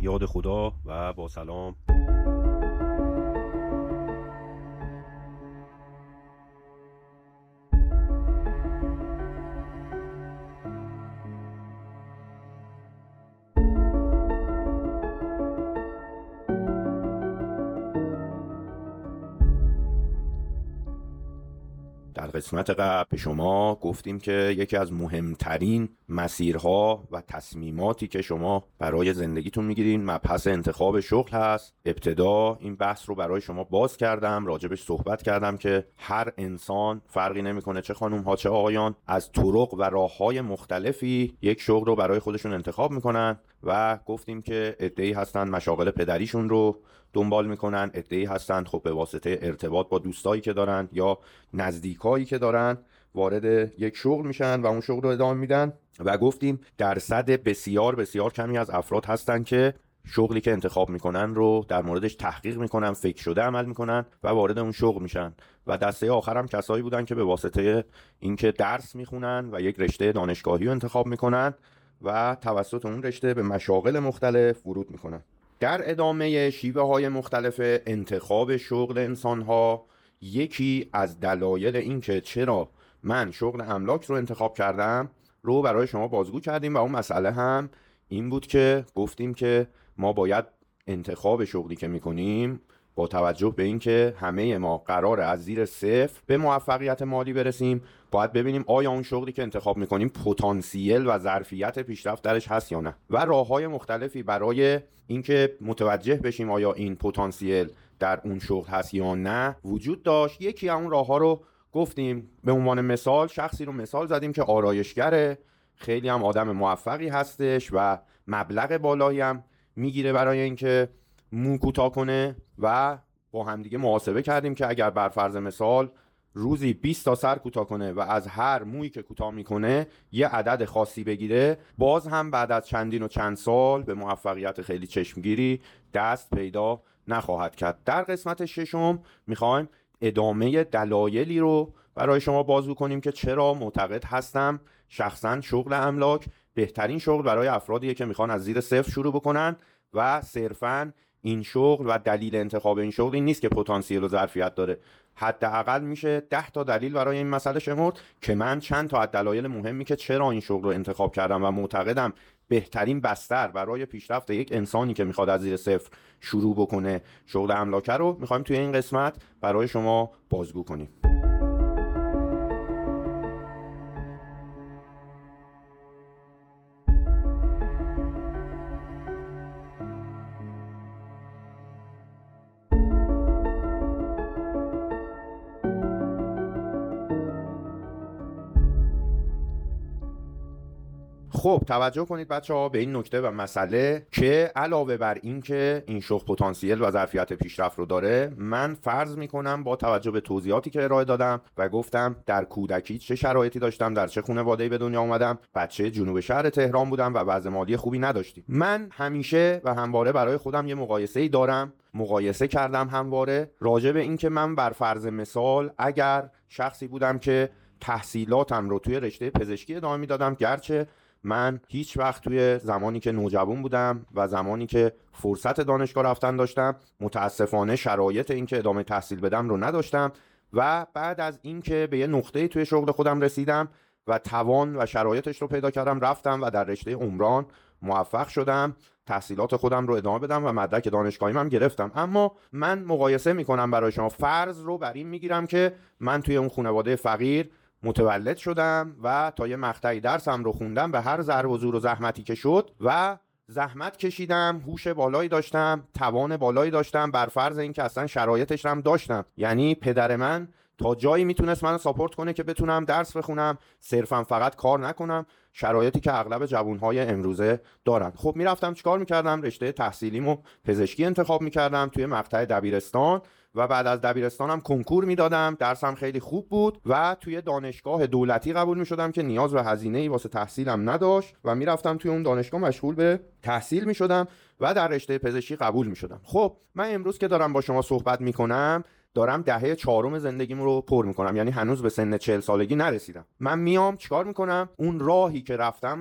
یاد خدا و با سلام. در قسمت قبل به شما گفتیم که یکی از مهمترین مسیرها و تصمیماتی که شما برای زندگیتون میگیرین مبحث انتخاب شغل هست. ابتدا این بحث رو برای شما باز کردم، راجبش صحبت کردم که هر انسان، فرقی نمیکنه چه خانوم ها چه آقایان، از طرق و راههای مختلفی یک شغل رو برای خودشون انتخاب میکنن و گفتیم که عده‌ای هستن مشاغل پدریشون رو دنبال میکنن، عده‌ای هستن خب به واسطه ارتباط با دوستایی که دارن یا نزدیکایی که دارن وارد یک شغل میشن و اون شغل رو ادامه میدن و گفتیم درصد بسیار بسیار کمی از افراد هستن که شغلی که انتخاب میکنن رو در موردش تحقیق میکنن، فکر شده عمل میکنن و وارد اون شغل میشن و دسته آخر هم کسایی بودن که به واسطه اینکه درس میخونن و یک رشته دانشگاهی رو انتخاب میکنن و توسط اون رشته به مشاغل مختلف ورود میکنن. در ادامه شیوه های مختلف انتخاب شغل انسان ها، یکی از دلایل این که چرا من شغل املاک رو انتخاب کردم رو برای شما بازگو کردیم و اون مسئله هم این بود که گفتیم که ما باید انتخاب شغلی که میکنیم با توجه به این که همه ما قراره از زیر صفر به موفقیت مالی برسیم، باید ببینیم آیا اون شغلی که انتخاب میکنیم پتانسیل و ظرفیت پیشرفت درش هست یا نه و راههای مختلفی برای اینکه متوجه بشیم آیا این پتانسیل در اون شغل هست یا نه وجود داشت. یکی از اون راهها رو گفتیم، به عنوان مثال شخصی رو مثال زدیم که آرایشگره، خیلی هم آدم موفقی هستش و مبلغ بالایی هم میگیره برای اینکه مو کوتاه کنه و با همدیگه محاسبه کردیم که اگر بر فرض مثال روزی 20 تا سر کوتاه کنه و از هر مویی که کوتاه میکنه یه عدد خاصی بگیره، باز هم بعد از چندین و چند سال به موفقیت خیلی چشمگیری دست پیدا نخواهد کرد. در قسمت ششم میخوایم ادامه دلایلی رو برای شما بازگو کنیم که چرا معتقد هستم شخصا شغل املاک بهترین شغل برای افرادیه که میخوان از زیر صفر شروع بکنن و صرفاً این شغل و دلیل انتخاب این شغل این نیست که پتانسیل و ظرفیت داره. حداقل میشه 10 تا دلیل برای این مسئله شمرد که من چند تا از دلایل مهمی که چرا این شغل رو انتخاب کردم و معتقدم بهترین بستر برای پیشرفت یک انسانی که میخواد از زیر صفر شروع بکنه شغل املاک رو میخوایم توی این قسمت برای شما بازگو کنیم. خب توجه کنید بچه‌ها به این نکته و مسئله که علاوه بر این که این شغل پتانسیل و ظرفیت پیشرفت رو داره، من فرض میکنم با توجه به توضیحاتی که ارائه دادم و گفتم در کودکی چه شرایطی داشتم، در چه خانواده‌ای به دنیا اومدم، بچه جنوب شهر تهران بودم و وضع مالی خوبی نداشتیم. من همیشه و همواره برای خودم یه مقایسه‌ای دارم، مقایسه کردم همواره راجع به این که من بر فرض مثال اگر شخصی بودم که تحصیلاتم رو توی رشته پزشکی ادامه میدادم، گرچه من هیچ وقت توی زمانی که نوجوان بودم و زمانی که فرصت دانشگاه رفتن داشتم متاسفانه شرایط این که ادامه تحصیل بدم رو نداشتم و بعد از این که به یه نقطه‌ای توی شغل خودم رسیدم و توان و شرایطش رو پیدا کردم، رفتم و در رشته عمران موفق شدم تحصیلات خودم رو ادامه بدم و مدرک دانشگاهیم هم گرفتم. اما من مقایسه میکنم برای شما، فرض رو بر این میگیرم که من توی اون خانواده فقیر متولد شدم و تا یه مقطعی درسم رو خوندم به هر ضرب و زور و زحمتی که شد و زحمت کشیدم، هوش بالایی داشتم، توان بالایی داشتم، بر فرض این که اصلا شرایطش هم داشتم، یعنی پدر من تا جایی میتونست منو ساپورت کنه که بتونم درس بخونم، صرفا فقط کار نکنم، شرایطی که اغلب جوانهای امروزه دارن. خب میرفتم چیکار میکردم؟ رشته تحصیلیمو پزشکی انتخاب میکردم توی مقطع دبیرستان و بعد از دبیرستانم کنکور میدادم، درسم خیلی خوب بود و توی دانشگاه دولتی قبول میشدم که نیاز به هزینه‌ای واسه تحصیلم نداشت و میرفتم توی اون دانشگاه مشغول به تحصیل میشدم و در رشته پزشکی قبول میشدم. خب من امروز که دارم با شما صحبت میکنم دارم دهه چهارم زندگیم رو پر میکنم، یعنی هنوز به سن 40 سالگی نرسیدم. من میام چیکار میکنم؟ اون راهی که رفتم رو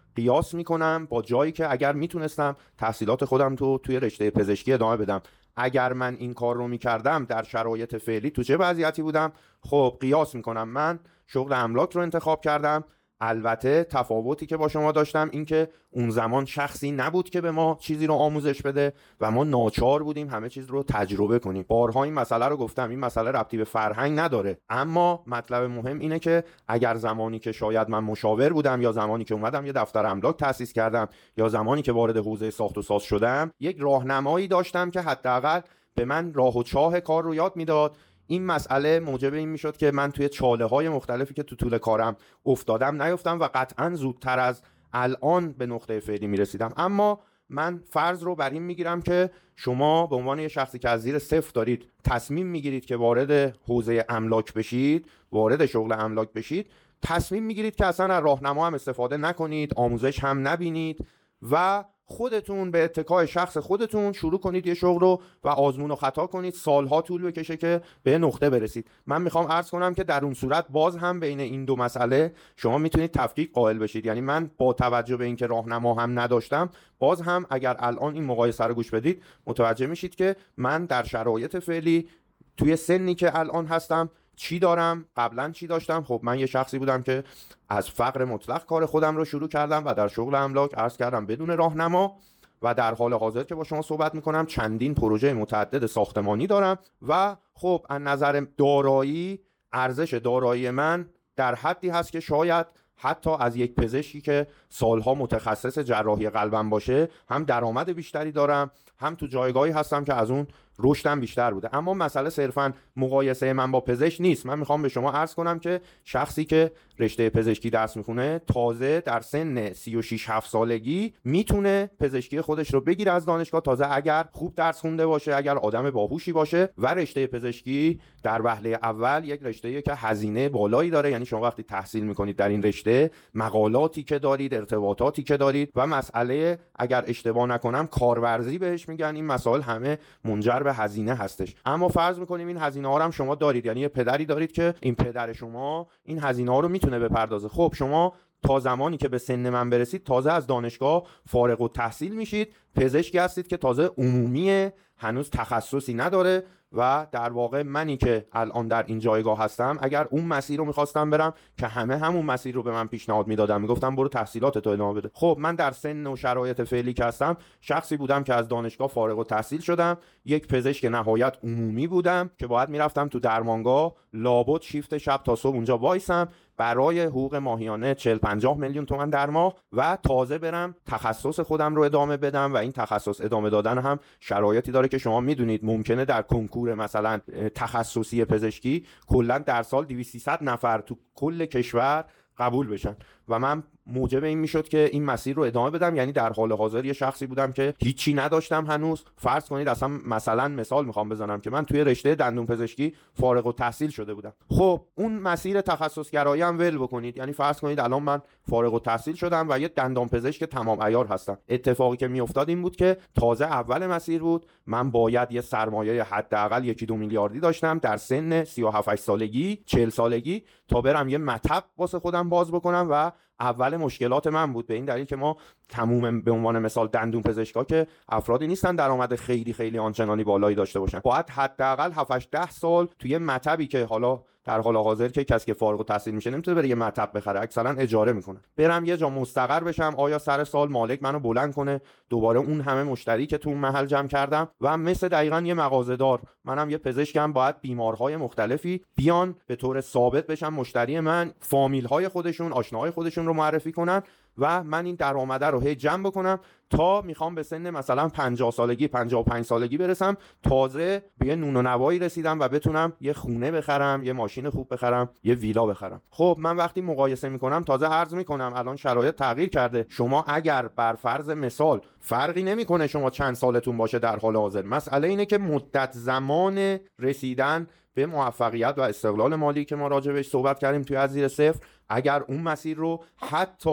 قیاس میکنم با جایی که اگر میتونستم تحصیلات خودم توی رشته پزشکی ادامه بدم، اگر من این کار رو میکردم در شرایط فعلی تو چه وضعیتی بودم. خب قیاس میکنم، من شغل املاک رو انتخاب کردم. البته تفاوتی که با شما داشتم این که اون زمان شخصی نبود که به ما چیزی رو آموزش بده و ما ناچار بودیم همه چیز رو تجربه کنیم. بارها این مسئله رو گفتم، این مسئله ربطی به فرهنگ نداره، اما مطلب مهم اینه که اگر زمانی که شاید من مشاور بودم یا زمانی که اومدم یه دفتر املاک تأسیس کردم یا زمانی که وارد حوزه ساخت و ساز شدم، یک راهنمایی داشتم که حداقل به من راه و چاه کار رو یاد میداد. این مسئله موجب این میشد که من توی چاله‌های مختلفی که تو طول کارم افتادم نیفتم و قطعاً زودتر از الان به نقطه فعلی میرسیدم. اما من فرض رو بر این میگیرم که شما به عنوان یه شخصی که از زیر صفر دارید تصمیم میگیرید که وارد حوزه املاک بشید، وارد شغل املاک بشید، تصمیم میگیرید که اصلا از راهنما هم استفاده نکنید، آموزش هم نبینید و خودتون به اتکای شخص خودتون شروع کنید یه شغل رو و آزمون و خطا کنید، سالها طول بکشه که به نقطه برسید. من میخوام عرض کنم که در اون صورت باز هم بین این دو مسئله شما میتونید تفکیک قائل بشید. یعنی من با توجه به اینکه راهنما هم نداشتم، باز هم اگر الان این مقایسه رو گوش بدید متوجه میشید که من در شرایط فعلی توی سنی که الان هستم چی دارم، قبلا چی داشتم. خب من یه شخصی بودم که از فقر مطلق کار خودم رو شروع کردم و در شغل املاک عرض کردم بدون راهنما و در حال حاضر که با شما صحبت میکنم چندین پروژه متعدد ساختمانی دارم و خب از نظر دارایی، ارزش دارایی من در حدی هست که شاید حتی از یک پزشکی که سالها متخصص جراحی قلبم باشه هم درآمد بیشتری دارم، هم تو جایگاهی هستم که از اون رشدم بیشتر بوده. اما مسئله صرفاً مقایسه من با پزشک نیست. من میخوام به شما عرض کنم که شخصی که رشته پزشکی درس میخونه تازه در سن 36-7 سالگی میتونه پزشکی خودش رو بگیره از دانشگاه، تازه اگر خوب درس خونده باشه، اگر آدم باهوشی باشه. و رشته پزشکی در وهله اول یک رشته‌ایه که هزینه بالایی داره. یعنی شما وقتی تحصیل میکنید در این رشته، مقالاتی که دارید، ارتباطاتی که دارید و مسئله اگر اشتباه نکنم کارورزی بهش میگن، این مسائل همه منجر به هزینه هستش. اما فرض میکنیم این هزینه ها رو هم شما دارید، یعنی یه پدری دارید که این پدر شما این هزینه ها رو میتونه بپردازه. خب شما تا زمانی که به سن من برسید تازه از دانشگاه فارغ التحصیل میشید، پزشکی هستید که تازه عمومیه، هنوز تخصصی نداره و در واقع منی که الان در این جایگاه هستم اگر اون مسیر رو میخواستم برم که همه همون مسیر رو به من پیشنهاد میدادن، میگفتم برو تحصیلاتتو ادامه بده. خب من در سن و شرایط فعلی که هستم شخصی بودم که از دانشگاه فارغ التحصیل شدم، یک پزشک نهایت عمومی بودم که باید میرفتم تو درمانگاه لابد شیفت شب تا صبح اونجا وایسم برای حقوق ماهیانه 40-50 میلیون تومان در ماه و تازه برم تخصص خودم رو ادامه بدم. و این تخصص ادامه دادن هم شرایطی داره که شما میدونید ممکنه در کنکور مثلا تخصصی پزشکی کلا در سال 200-300 نفر تو کل کشور قبول بشن و من موجب این میشد که این مسیر رو ادامه بدم. یعنی در حال حاضر یه شخصی بودم که هیچی نداشتم هنوز. فرض کنید اصلا مثلا مثال میخوام بزنم که من توی رشته دندون پزشکی فارغ التحصیل شده بودم. خب اون مسیر تخصص گرایی هم ول بکنید، یعنی فرض کنید الان من فارغ التحصیل شدم و یه دندان پزشک تمام عیار هستم. اتفاقی که میافتاد این بود که تازه اول مسیر بود، من باید یه سرمایه حداقل 1-2 میلیاردی داشتم در سن 37-8 سالگی 40 سالگی تا برم یه مطب واسه خودم باز بکنم و اول مشکلات من بود به این دلیل که ما تموم به عنوان مثال دندون پزشکا که افرادی نیستن درآمد خیلی خیلی آنچنانی بالایی داشته باشن، باید حداقل 7-8 سال توی مطبی که حالا در حال حاضر که کسی که فارغ التحصیل میشه نمیتونه بره یه مطب بخره، اکثرا اجاره میکنه، برم یه جا مستقر بشم، آیا سر سال مالک منو بلند کنه دوباره اون همه مشتری که تو اون محل جمع کردم. و مثل دقیقاً یه مغازه‌دار منم یه پزشکم، باید بیمارهای مختلفی بیان به طور ثابت بشن مشتری من، فامیل‌های خودشون، آشناهای خودشون رو معرفی کنن و من این درآمد رو هی جمع بکنم تا میخوام به سن مثلا 50 سالگی 55 سالگی برسم، تازه به یه نون و نوایی رسیدم و بتونم یه خونه بخرم، یه ماشین خوب بخرم، یه ویلا بخرم. خب من وقتی مقایسه میکنم تازه عرض میکنم الان شرایط تغییر کرده. شما اگر بر فرض مثال فرقی نمیکنه شما چند سالتون باشه در حال حاضر، مسئله اینه که مدت زمان رسیدن به موفقیت و استقلال مالی که ما راجع بهش صحبت کردیم توی از زیر صفر، اگر اون مسیر رو حتی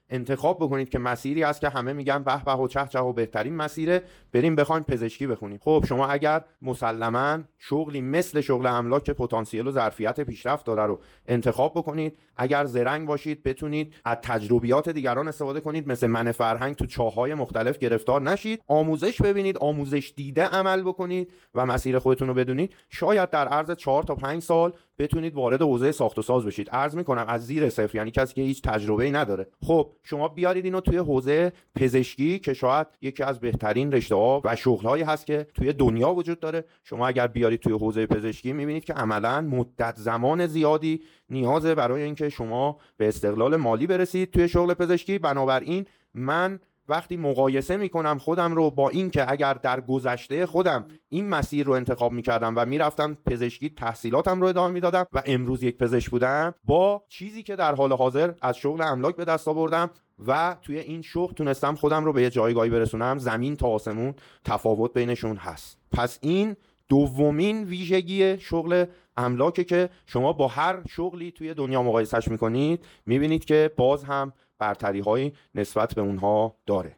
انتخاب بکنید که مسیری است که همه میگن به به و چه چه و بهترین مسیره، بریم بخوایم پزشکی بخونیم. خب شما اگر مسلماً شغلی مثل شغل املاک که پتانسیل و ظرفیت پیشرفت داره رو انتخاب بکنید، اگر زرنگ باشید بتونید از تجربیات دیگران استفاده کنید، مثل من فرهنگ تو چاه‌های مختلف گرفتار نشید، آموزش ببینید، آموزش دیده عمل بکنید و مسیر خودتون رو بدونید، شاید در عرض 4 تا 5 سال بتونید وارد حوزه ساخت و ساز بشید. عرض میکنم از زیر صفر، یعنی کسی که هیچ تجربه‌ای نداره. خب شما بیارید اینو توی حوزه پزشکی که شاید یکی از بهترین رشته‌ها و شغل‌هایی هست که توی دنیا وجود داره، شما اگر بیارید توی حوزه پزشکی می‌بینید که عملاً مدت زمان زیادی نیازه برای اینکه شما به استقلال مالی برسید توی شغل پزشکی. بنابراین من وقتی مقایسه میکنم خودم رو با این که اگر در گذشته خودم این مسیر رو انتخاب میکردم و میرفتم پزشکی تحصیلاتم رو ادامه میدادم و امروز یک پزشک بودم، با چیزی که در حال حاضر از شغل املاک به دست آوردم و توی این شغل تونستم خودم رو به یه جایگاهی برسونم، زمین تا آسمون تفاوت بینشون هست. پس این دومین ویژگی شغل املاکه که شما با هر شغلی توی دنیا مقایسهش میکنید میبینید که باز هم برتری هایی نسبت به اونها داره.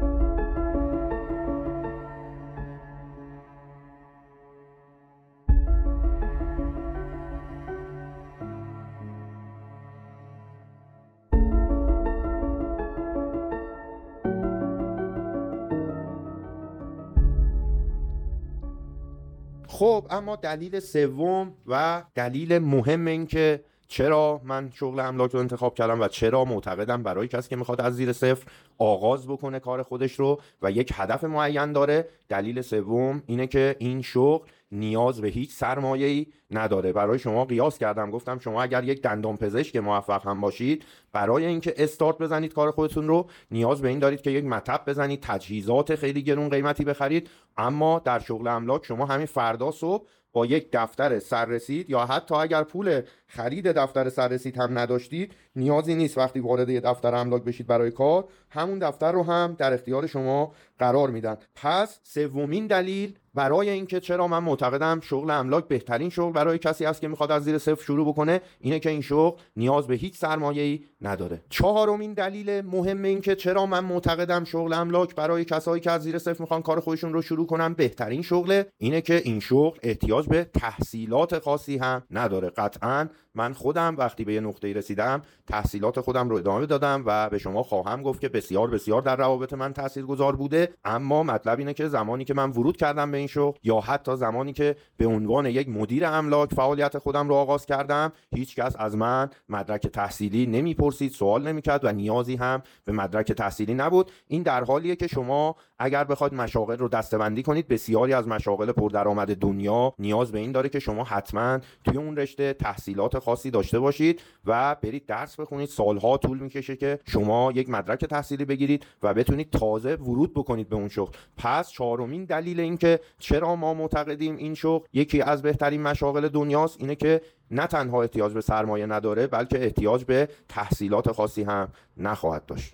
خب اما دلیل سوم و دلیل مهم این که چرا من شغل املاک رو انتخاب کردم و چرا معتقدم برای کسی که میخواد از زیر صفر آغاز بکنه کار خودش رو و یک هدف معین داره، دلیل سوم اینه که این شغل نیاز به هیچ سرمایه‌ای نداره. برای شما قیاس کردم، گفتم شما اگر یک دندانپزشک موفق هم باشید، برای اینکه استارت بزنید کار خودتون رو نیاز به این دارید که یک مطب بزنید، تجهیزات خیلی گرون قیمتی بخرید. اما در شغل املاک شما همین فردا صبح با یک دفتر سررسید یا حتی اگر پول خرید دفتر سررسید هم نداشتید، نیازی نیست وقتی وارد یه دفتر املاک بشید برای کار، همون دفتر رو هم در اختیار شما قرار میدن. پس سومین دلیل برای اینکه چرا من معتقدم شغل املاک بهترین شغل برای کسی است که میخواد از زیر صفر شروع بکنه اینه که این شغل نیاز به هیچ سرمایه‌ای نداره. چهارمین دلیل مهم این که چرا من معتقدم شغل املاک برای کسایی که از زیر صفر میخوان کار خودشون رو شروع کنن بهترین شغله اینه که این شغل احتیاج به تحصیلات خاصی هم نداره. قطعاً من خودم وقتی به یه نقطه‌ای رسیدم تحصیلات خودم رو ادامه دادم و به شما خواهم گفت که بسیار بسیار در روابط من تاثیرگذار بوده. اما مطلب اینه که زمانی که من ورود کردم به این شغل یا حتی زمانی که به عنوان یک مدیر املاک فعالیت خودم رو آغاز کردم، هیچ کس از من مدرک تحصیلی نمیپرسید، سوال نمیکرد و نیازی هم به مدرک تحصیلی نبود. این در حالیه که شما اگر بخواید مشاغل رو دسته‌بندی کنید، بسیاری از مشاغل پردرآمد دنیا نیاز به این داره که شما حتما توی اون رشته تحصیلات خاصی داشته باشید و برید درس بخونید. سالها طول میکشه که شما یک مدرک تحصیلی بگیرید و بتونید تازه ورود بکنید به اون شغل. پس چهارمین دلیل این که چرا ما معتقدیم این شغل یکی از بهترین مشاغل دنیاست اینه که نه تنها احتیاج به سرمایه نداره، بلکه احتیاج به تحصیلات خاصی هم نخواهد داشت.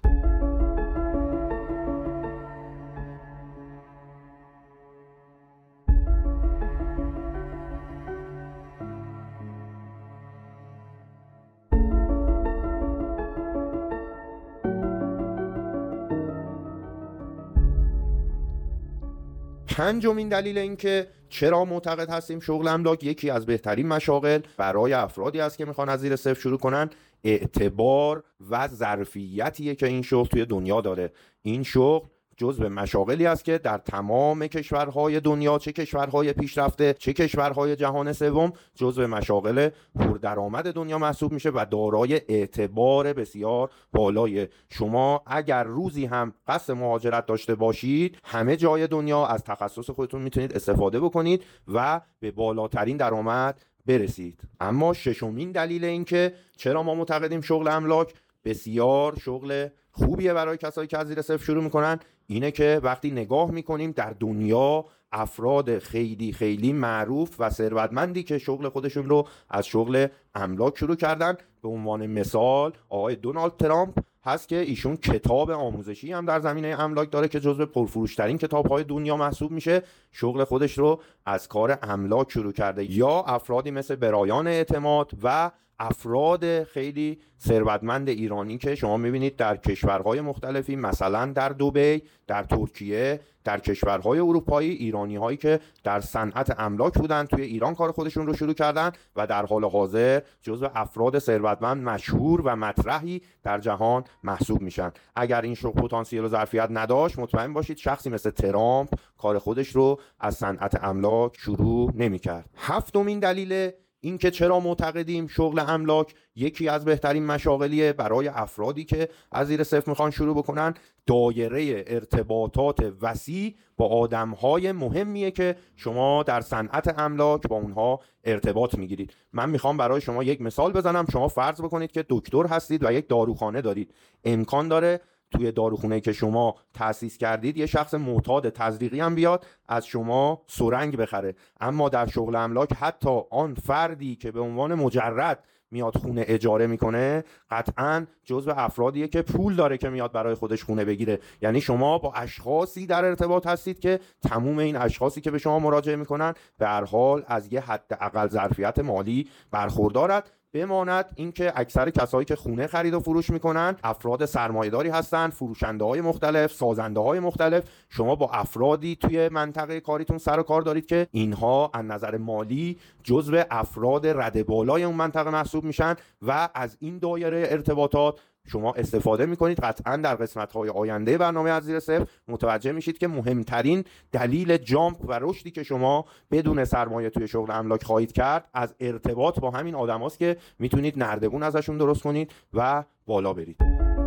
پنجمین دلیل این که چرا معتقد هستیم شغل املاک یکی از بهترین مشاغل برای افرادی است که میخوان از زیر صفر شروع کنن، اعتبار و ظرفیتیه که این شغل توی دنیا داره. این شغل جزو مشاغلی است که در تمام کشورهای دنیا، چه کشورهای پیشرفته چه کشورهای جهان سوم، جزو مشاغل پردرآمد دنیا محسوب میشه و دارای اعتبار بسیار بالای. شما اگر روزی هم قصد مهاجرت داشته باشید، همه جای دنیا از تخصص خودتون میتونید استفاده بکنید و به بالاترین درآمد برسید. اما ششمین دلیل این که چرا ما معتقدیم شغل املاک بسیار شغل خوبیه برای کسایی که از زیر صفر شروع میکنن اینه که وقتی نگاه میکنیم در دنیا افراد خیلی خیلی معروف و ثروتمندی که شغل خودشون رو از شغل املاک شروع کردن، به عنوان مثال آقای دونالد ترامپ هست که ایشون کتاب آموزشی هم در زمینه املاک داره که جزو پرفروشترین کتاب‌های دنیا محسوب میشه. شغل خودش رو از کار املاک شروع کرده، یا افرادی مثل برایان اعتماد و افراد خیلی ثروتمند ایرانی که شما میبینید در کشورهای مختلفی، مثلا در دبی، در ترکیه، در کشورهای اروپایی، ایرانی هایی که در صنعت املاک بودن توی ایران کار خودشون رو شروع کردن و در حال حاضر جزو افراد ثروتمند مشهور و مطرحی در جهان محسوب میشن. اگر این شغل پتانسیل و ظرفیت نداشت، مطمئن باشید شخصی مثل ترامپ کار خودش رو از صنعت املاک شروع نمیکرد. هفتمین دلیل این که چرا معتقدیم شغل املاک یکی از بهترین مشاغلیه برای افرادی که از زیر صفر میخوان شروع بکنن، دایره ارتباطات وسیع با آدمهای مهمیه که شما در صنعت املاک با اونها ارتباط میگیرید. من میخوام برای شما یک مثال بزنم. شما فرض بکنید که دکتر هستید و یک داروخانه دارید. امکان داره توی داروخونه که شما تأسیس کردید یه شخص معتاد تزریقی هم بیاد از شما سرنگ بخره، اما در شغل املاک حتی آن فردی که به عنوان مجرد میاد خونه اجاره میکنه قطعاً جزو افرادیه که پول داره که میاد برای خودش خونه بگیره. یعنی شما با اشخاصی در ارتباط هستید که تموم این اشخاصی که به شما مراجعه میکنن به هر حال از یه حداقل ظرفیت مالی برخوردارند. بماند اینکه اکثر کسایی که خونه خرید و فروش میکنن افراد سرمایه‌داری هستن، فروشنده‌های مختلف، سازنده‌های مختلف. شما با افرادی توی منطقه کاریتون سر و کار دارید که اینها از نظر مالی جزو افراد رده بالای اون منطقه محسوب میشن و از این دایره ارتباطات شما استفاده میکنید. قطعا در قسمت‌های آینده برنامه از زیر صفر متوجه میشید که مهمترین دلیل جامپ و رشدی که شما بدون سرمایه توی شغل املاک خواهید کرد از ارتباط با همین آدماست که میتونید نردبون ازشون درست کنید و بالا برید.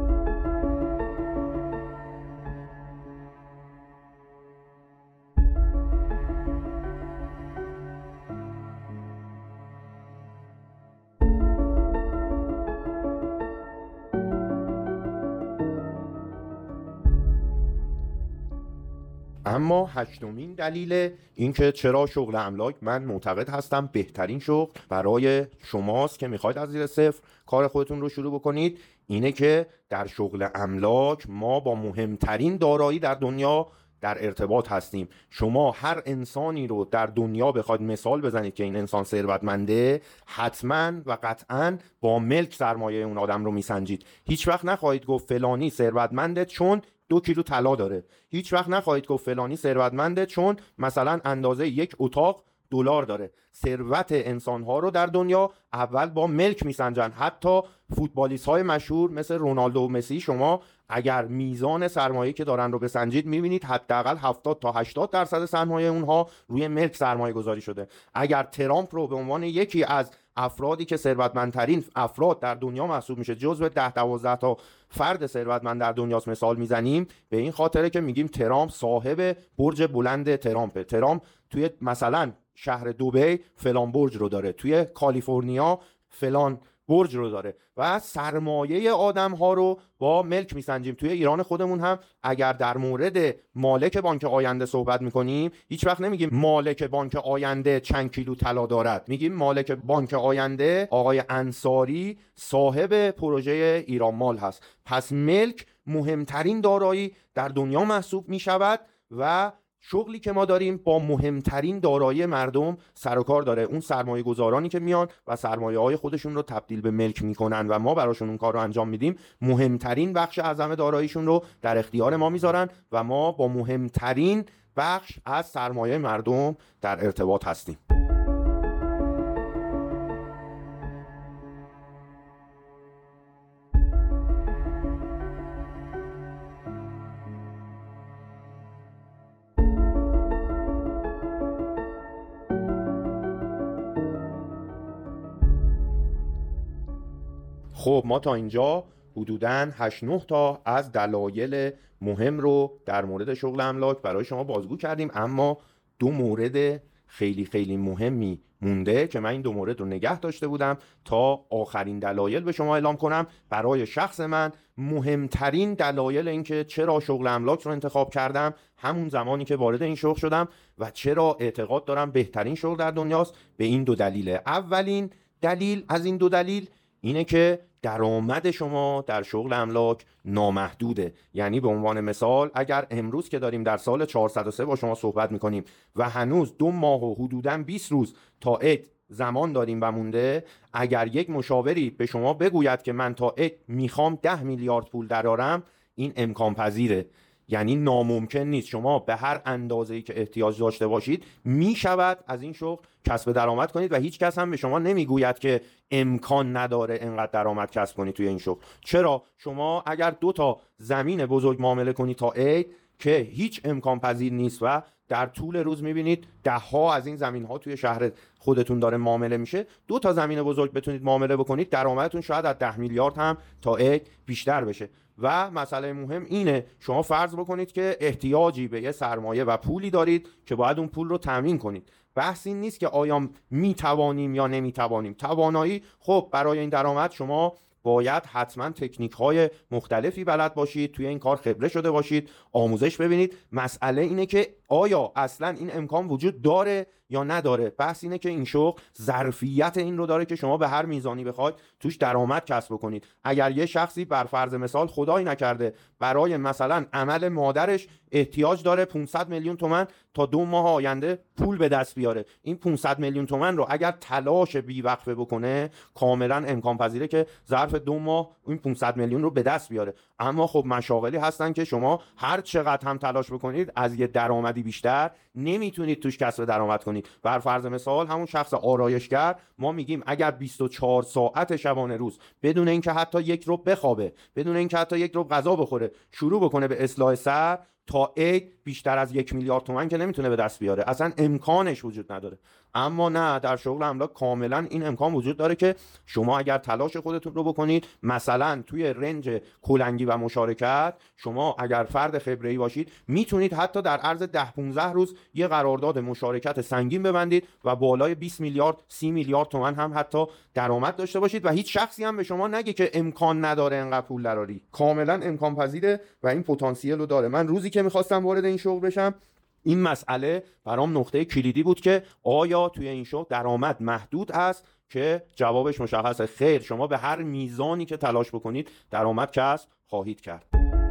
اما هشتمین دلیل این که چرا شغل املاک من معتقد هستم بهترین شغل برای شماست که میخواید از زیر صفر کار خودتون رو شروع بکنید، اینه که در شغل املاک ما با مهمترین دارایی در دنیا در ارتباط هستیم. شما هر انسانی رو در دنیا بخواید مثال بزنید که این انسان ثروتمنده، حتما و قطعا با ملک سرمایه اون آدم رو میسنجید. هیچ وقت نخواهید گفت فلانی ثروتمنده چون 2 کیلو طلا داره. هیچ وقت نخواهید گفت فلانی ثروتمنده چون مثلا اندازه یک اتاق دلار داره. ثروت انسان‌ها رو در دنیا اول با ملک میسنجن. حتی فوتبالیست های مشهور مثل رونالدو و مسی، شما اگر میزان سرمایه‌ای که دارن رو بسنجید میبینید حداقل 70 تا 80% سرمایه اونها روی ملک سرمایه گذاری شده. اگر ترامپ رو به عنوان یکی از افرادی که ثروتمندترین افراد در دنیا محسوب میشه، جزو 10-12 تا فرد ثروتمند در دنیاست مثال میزنیم، به این خاطره که میگیم ترامپ صاحب برج بلند ترامپه. ترامپ توی مثلا شهر دبی فلان برج رو داره، توی کالیفرنیا فلان برج رو داره و سرمایه آدم ها رو با ملک میسنجیم. توی ایران خودمون هم اگر در مورد مالک بانک آینده صحبت میکنیم هیچ وقت نمیگیم مالک بانک آینده چند کیلو طلا دارد، میگیم مالک بانک آینده آقای انصاری صاحب پروژه ایران مال هست. پس ملک مهمترین دارایی در دنیا محسوب میشود و شغلی که ما داریم با مهمترین دارایی مردم سر و کار داره. اون سرمایه گذارانی که میان و سرمایه های خودشون رو تبدیل به ملک میکنن و ما براشون اون کار رو انجام میدیم، مهمترین بخش از همه داراییشون رو در اختیار ما میذارن و ما با مهمترین بخش از سرمایه مردم در ارتباط هستیم. خب ما تا اینجا حدوداً 8-9 تا از دلایل مهم رو در مورد شغل املاک برای شما بازگو کردیم، اما 2 مورد خیلی خیلی مهمی مونده که من این 2 مورد رو نگه داشته بودم تا آخرین دلایل به شما اعلام کنم. برای شخص من مهمترین دلایل این که چرا شغل املاک رو انتخاب کردم همون زمانی که وارد این شغل شدم و چرا اعتقاد دارم بهترین شغل در دنیاست به این 2 دلیله. اولین دلیل از این 2 دلیل اینه که درآمد شما در شغل املاک نامحدوده. یعنی به عنوان مثال اگر امروز که داریم در سال 403 با شما صحبت میکنیم و هنوز 2 ماه و حدوداً 20 روز تا عید زمان داریم و مونده، اگر یک مشاوری به شما بگوید که من تا عید میخوام 10 میلیارد پول درارم، این امکان پذیره. یعنی ناممکن نیست. شما به هر اندازه‌ای که احتیاج داشته باشید میشود از این شغل کسب درآمد کنید و هیچ کس هم به شما نمیگوید که امکان نداره انقدر درآمد کسب کنید توی این شغل. چرا؟ شما اگر 2 تا زمین بزرگ معامله کنید تا عید که هیچ امکان پذیر نیست و در طول روز میبینید 10 ها از این زمین ها توی شهر خودتون داره معامله میشه، 2 تا زمین بزرگ بتونید معامله بکنید، درآمدتون شاید از 10 میلیارد هم تا عید بیشتر بشه. و مسئله مهم اینه، شما فرض بکنید که احتیاجی به یه سرمایه و پولی دارید که باید اون پول رو تامین کنید. بحث این نیست که آیا میتوانیم یا نمیتوانیم. توانایی، خب برای این درآمد شما باید حتما تکنیک های مختلفی بلد باشید، توی این کار خبره شده باشید، آموزش ببینید. مسئله اینه که آیا اصلا این امکان وجود داره یا نداره. بحث اینه که این شغل ظرفیت این رو داره که شما به هر میزانی بخواید توش درآمد کسب کنید. اگر یه شخصی بر فرض مثال خدایی نکرده برای مثلا عمل مادرش احتیاج داره 500 میلیون تومان تا 2 ماه آینده پول به دست بیاره، این 500 میلیون تومان رو اگر تلاش بی‌وقفه بکنه کاملا امکان پذیره که ظرف 2 ماه این 500 میلیون رو به دست بیاره. اما خب مشاغلی هستن که شما هر چقدر هم تلاش بکنید از یه درآمدی بیشتر نمیتونید توش کسب درآمد کنید. بر فرض مثال همون شخص آرایشگر، ما میگیم اگر 24 ساعت شبانه روز بدون اینکه حتی یک رو بخوابه، بدون اینکه حتی یک رو غذا بخوره، شروع بکنه به اصلاح سر، تا عید بیشتر از 1 میلیارد تومان که نمیتونه به دست بیاره، اصلا امکانش وجود نداره. اما نه، در شغل املاک کاملا این امکان وجود داره که شما اگر تلاش خودتون رو بکنید، مثلا توی رنج کلنگی و مشارکت، شما اگر فرد خبره‌ای باشید میتونید حتی در عرض 10-15 روز یه قرارداد مشارکت سنگین ببندید و بالای 20 میلیارد 30 میلیارد تومان هم حتی درآمد داشته باشید و هیچ شخصی هم به شما نگه که امکان نداره انقدر پول دراری. کاملا امکان پذیره و این پتانسیل رو داره. من روزی که میخواستم وارد این شغل بشم، این مسئله برام نقطه کلیدی بود که آیا توی این شغل درآمد محدود است، که جوابش مشخصه، خیر، شما به هر میزانی که تلاش بکنید درآمد کسب خواهید کرد.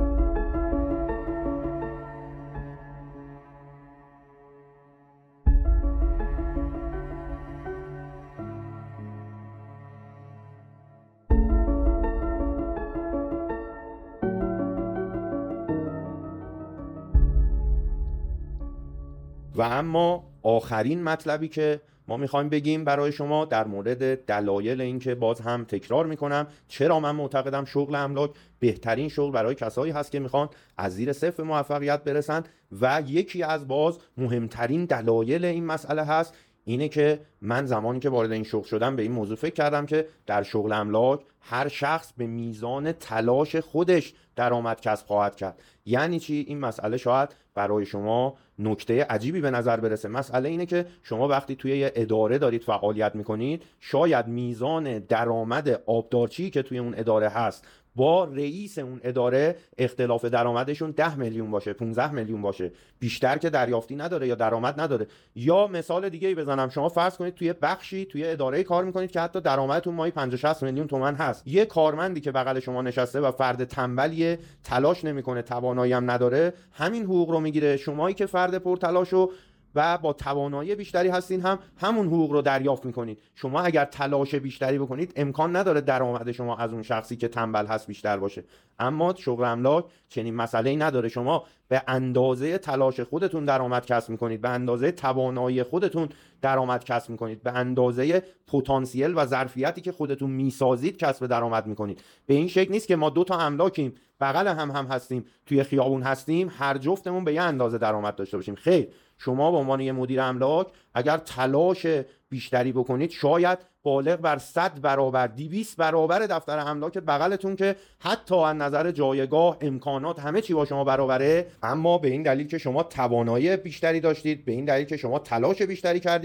و اما آخرین مطلبی که ما میخوایم بگیم برای شما در مورد دلایل این که باز هم تکرار میکنم چرا من معتقدم شغل املاک بهترین شغل برای کسایی هست که میخوان از زیر صفر موفقیت برسن، و یکی از باز مهمترین دلایل این مسئله هست اینه که من زمانی که وارد این شغل شدم به این موضوع فکر کردم که در شغل املاک هر شخص به میزان تلاش خودش درآمد کسب خواهد کرد. یعنی چی؟ این مسئله شاید برای شما نکته عجیبی به نظر برسه. مسئله اینه که شما وقتی توی یه اداره دارید فعالیت میکنید، شاید میزان درآمد آبدارچی که توی اون اداره هست با رئیس اون اداره اختلاف درآمدشون 10 میلیون باشه، 15 میلیون باشه، بیشتر که دریافتی نداره یا درآمد نداره. یا مثال دیگه ای بزنم، شما فرض کنید توی بخشی توی اداره کار میکنید که حتی درآمدتون ماهی 50-60 میلیون تومان هست، یه کارمندی که بغل شما نشسته و فرد تنبلیه، تلاش نمیکنه، توانایی هم نداره، همین حقوق رو میگیره. شمایی که فرد پرتلاشو و با توانایی بیشتری هستین هم همون حقوق رو دریافت میکنید. شما اگر تلاش بیشتری بکنید امکان نداره درآمد شما از اون شخصی که تنبل هست بیشتر باشه. اما شغل املاک چنین مسئله‌ای نداره. شما به اندازه تلاش خودتون درآمد کسب میکنید، به اندازه توانایی خودتون درآمد کسب میکنید، به اندازه پتانسیل و ظرفیتی که خودتون میسازید کسب درآمد میکنید. به این شکل نیست که ما 2 تا املاکیم، بغل هم هستیم، توی خیابون هستیم، هر جفتمون به یه اندازه درآمد داشته باشیم. خیر، شما به عنوان یه مدیر املاک اگر تلاش بیشتری بکنید شاید بالغ بر 100 برابر 200 برابر دفتر املاک بغلتون که حتی از نظر جایگاه، امکانات، همه چی با شما برابره، اما به این دلیل که شما توانایی بیشتری داشتید، به این دلیل که شما تلاش بیشتری کردید،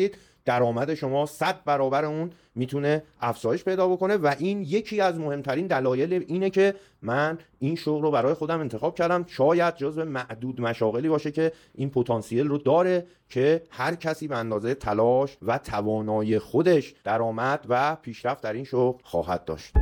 درآمد شما 100 برابر اون میتونه افزایش پیدا بکنه. و این یکی از مهمترین دلایل اینه که من این شغل رو برای خودم انتخاب کردم. شاید جزو معدود مشاغلی باشه که این پتانسیل رو داره که هر کسی به اندازه تلاش و توانایی خودش درآمد و پیشرفت در این شغل خواهد داشت.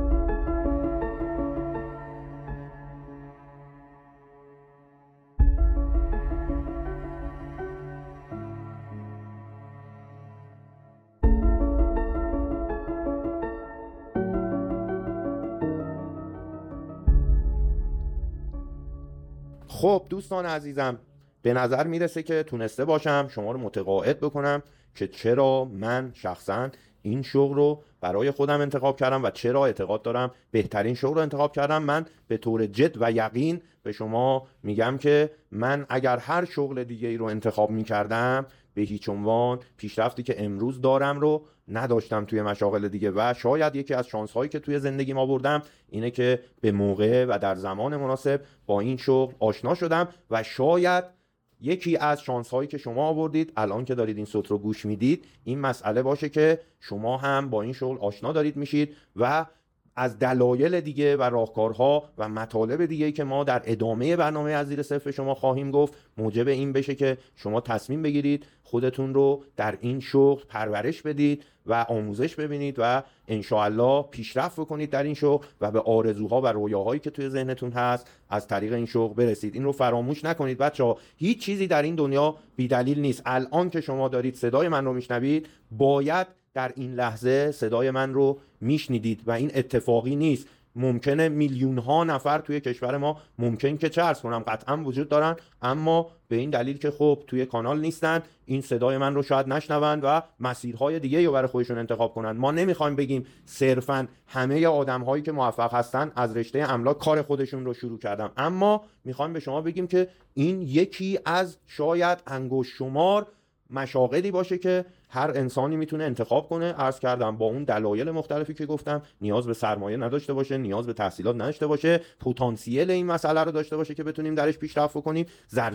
خب دوستان عزیزم، به نظر میرسه که تونسته باشم شما رو متقاعد بکنم که چرا من شخصا این شغل رو برای خودم انتخاب کردم و چرا اعتقاد دارم بهترین شغل رو انتخاب کردم. من به طور جد و یقین به شما میگم که من اگر هر شغل دیگه ای رو انتخاب میکردم به هیچ عنوان پیشرفتی که امروز دارم رو نداشتم توی مشاغل دیگه. و شاید یکی از شانس هایی که توی زندگی ما بردم اینه که به موقع و در زمان مناسب با این شغل آشنا شدم. و شاید یکی از شانس هایی که شما آوردید الان که دارید این صوت رو گوش میدید این مسئله باشه که شما هم با این شغل آشنا دارید میشید و از دلایل دیگه و راهکارها و مطالب دیگه که ما در ادامه برنامه از زیر صفر شما خواهیم گفت موجب این بشه که شما تصمیم بگیرید خودتون رو در این شغل پرورش بدید و آموزش ببینید و انشاءالله پیشرفت بکنید در این شغل و به آرزوها و رویاهایی که توی ذهنتون هست از طریق این شغل برسید. این رو فراموش نکنید بچه‌ها، هیچ چیزی در این دنیا بی‌دلیل نیست. الان که شما دارید صدای من رو میشنوید باید در این لحظه صدای من رو میشنیدید و این اتفاقی نیست. ممکنه میلیون ها نفر توی کشور ما ممکن که چه عرض کنم قطعا وجود دارن، اما به این دلیل که خب توی کانال نیستن این صدای من رو شاید نشنوند و مسیرهای دیگه رو برای خودشون انتخاب کنند. ما نمیخوایم بگیم صرفا همه آدم هایی که موفق هستن از رشته املاک کار خودشون رو شروع کردن، اما میخوایم به شما بگیم که این یکی از شاید انگشت شمار مشاغلی باشه که هر انسانی میتونه انتخاب کنه. عرض کردم با اون دلایل مختلفی که گفتم، نیاز به سرمایه نداشته باشه، نیاز به تحصیلات نداشته باشه، پتانسیل این مسئله رو داشته باشه که بتونیم درش پیشرفت کنیم،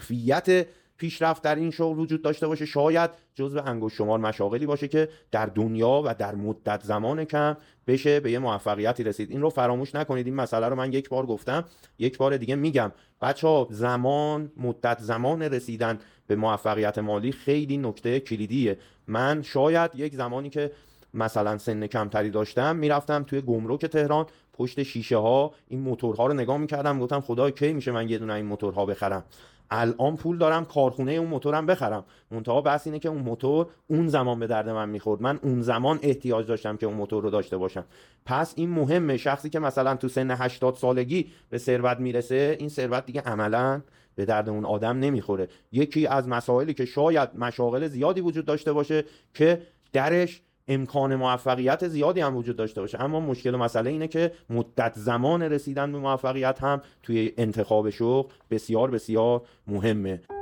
ظرفیت پیشرفت در این شغل وجود داشته باشه. شاید جزو انگشت شمار مشاغلی باشه که در دنیا و در مدت زمان کم بشه به یه موفقیتی رسید. این رو فراموش نکنید. این مسئله رو من یک بار گفتم، یک بار دیگه میگم. بچه‌ها مدت زمان رسیدن به موفقیت مالی خیلی نکته کلیدیه. من شاید یک زمانی که مثلا سن کمتری داشتم میرفتم توی گمرک تهران پشت شیشه ها این موتورها رو نگاه میکردم، گفتم خدای کی میشه من یه دونه این موتورها بخرم. الان پول دارم کارخونه اون موتورم بخرم، منتها بس اینه که اون موتور اون زمان به درد من میخورد، من اون زمان احتیاج داشتم که اون موتور رو داشته باشم. پس این مهمه. شخصی که مثلا تو سن 80 سالگی به ثروت میرسه این ثروت دیگه عملاً به درد اون آدم نمیخوره. یکی از مسائلی که شاید مشاغل زیادی وجود داشته باشه که درش امکان موفقیت زیادی هم وجود داشته باشه، اما مشکل و مسئله اینه که مدت زمان رسیدن به موفقیت هم توی انتخاب شغل بسیار بسیار مهمه.